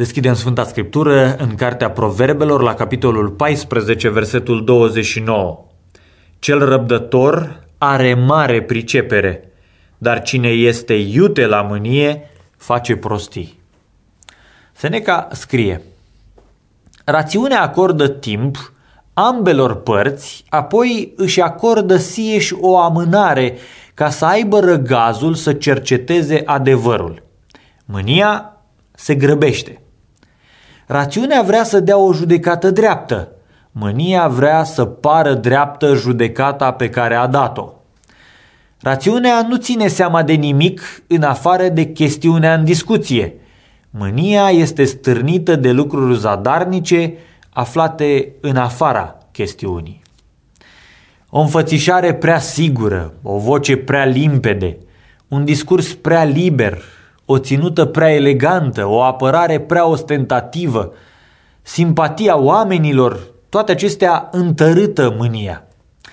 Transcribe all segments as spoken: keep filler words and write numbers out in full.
Deschidem Sfânta Scriptură în Cartea Proverbelor la capitolul paisprezece, versetul douăzeci și nouă. Cel răbdător are mare pricepere, dar cine este iute la mânie face prostii. Seneca scrie: rațiunea acordă timp ambelor părți, apoi își acordă sieși o amânare ca să aibă răgazul să cerceteze adevărul. Mânia se grăbește. Rațiunea vrea să dea o judecată dreaptă. Mânia vrea să pară dreaptă judecata pe care a dat-o. Rațiunea nu ține seama de nimic în afară de chestiunea în discuție. Mânia este stârnită de lucruri zadarnice aflate în afara chestiunii. O înfățișare prea sigură, o voce prea limpede, un discurs prea liber, o ținută prea elegantă, o apărare prea ostentativă, simpatia oamenilor, toate acestea întărâtă mânia.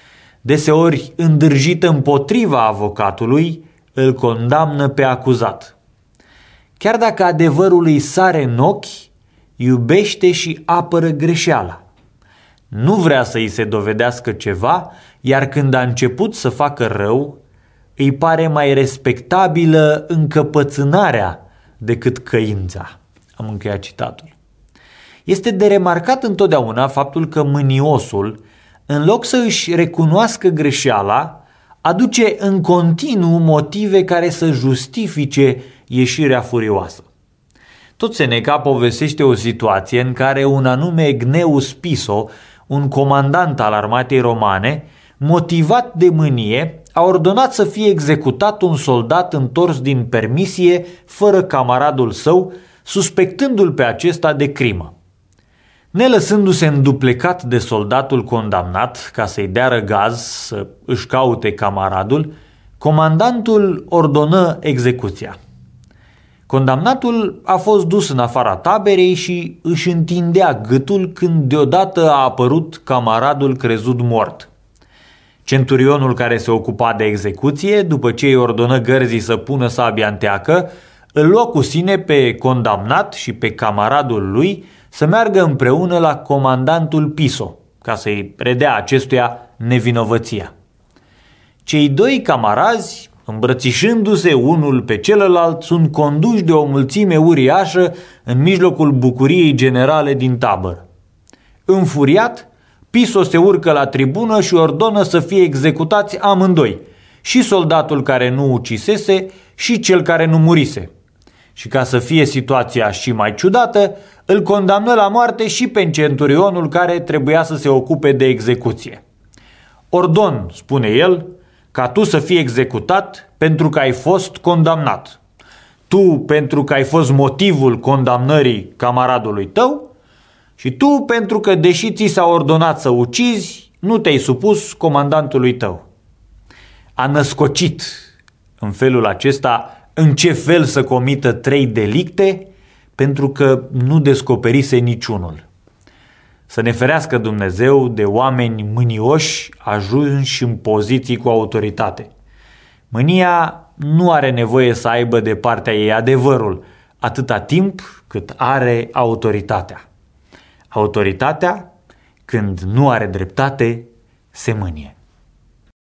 Deseori îndârjită împotriva avocatului, îl condamnă pe acuzat. Chiar dacă adevărul îi sare în ochi, iubește și apără greșeala. Nu vrea să îi se dovedească ceva, iar când a început să facă rău, îi pare mai respectabilă încăpățânarea decât căința. Am încheiat citatul. Este de remarcat întotdeauna faptul că mâniosul, în loc să își recunoască greșeala, aduce în continuu motive care să justifice ieșirea furioasă. Tot Seneca povestește o situație în care un anume Gneus Piso, un comandant al armatei romane, motivat de mânie, a ordonat să fie executat un soldat întors din permisie fără camaradul său, suspectându-l pe acesta de crimă. Nelăsându-se înduplecat de soldatul condamnat ca să-i dea răgaz să își caute camaradul, comandantul ordonă execuția. Condamnatul a fost dus în afara taberei și își întindea gâtul când deodată a apărut camaradul crezut mort. Centurionul care se ocupa de execuție, după ce îi ordonă gărzii să pună sabia în teacă, îl luă cu sine pe condamnat și pe camaradul lui să meargă împreună la comandantul Piso, ca să-i predea acestuia nevinovăția. Cei doi camarazi, îmbrățișându-se unul pe celălalt, sunt conduși de o mulțime uriașă în mijlocul bucuriei generale din tabără. Înfuriat, Piso se urcă la tribună și ordonă să fie executați amândoi, și soldatul care nu ucisese și cel care nu murise. Și ca să fie situația și mai ciudată, îl condamnă la moarte și pe centurionul care trebuia să se ocupe de execuție. Ordon, spune el, ca tu să fii executat pentru că ai fost condamnat. Tu pentru că ai fost motivul condamnării camaradului tău și tu pentru că, deși ți s-a ordonat să ucizi, nu te-ai supus comandantului tău. A născocit în felul acesta în ce fel să comită trei delicte pentru că nu descoperise niciunul. Să ne ferească Dumnezeu de oameni mânioși ajunși în poziții cu autoritate. Mânia nu are nevoie să aibă de partea ei adevărul, atâta timp cât are autoritatea. Autoritatea, când nu are dreptate, se mânie.